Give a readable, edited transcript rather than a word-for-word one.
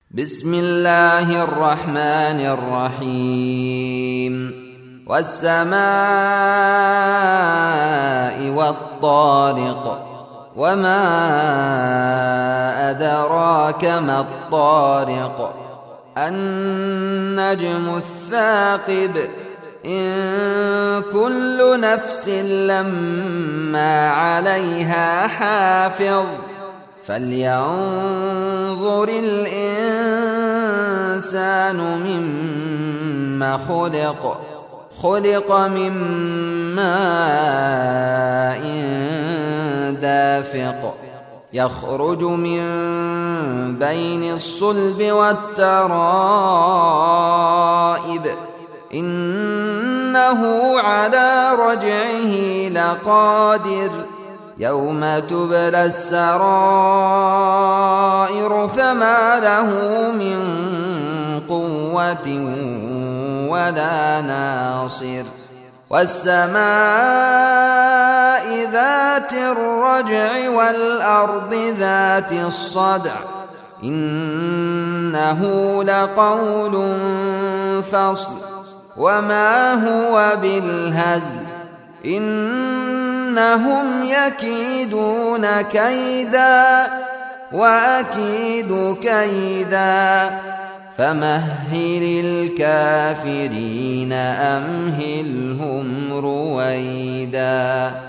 بسم الله الرحمن الرحيم والسماء والطارق وما أدراك ما الطارق النجم الثاقب إن كل نفس لما عليها حافظ فلينظر الإنسان مما خلق من ماء دافق يخرج من بين الصلب والترائب إنه على رجعه لقادر يوم تبلى السرائر فما له من قوة ولا ناصر والسماء ذات الرجع والأرض ذات الصدع إنه لقول فصل وما هو بالهزل إنهم يكيدون كيدا وأكيد كيدا فمهل الكافرين أمهلهم رويدا.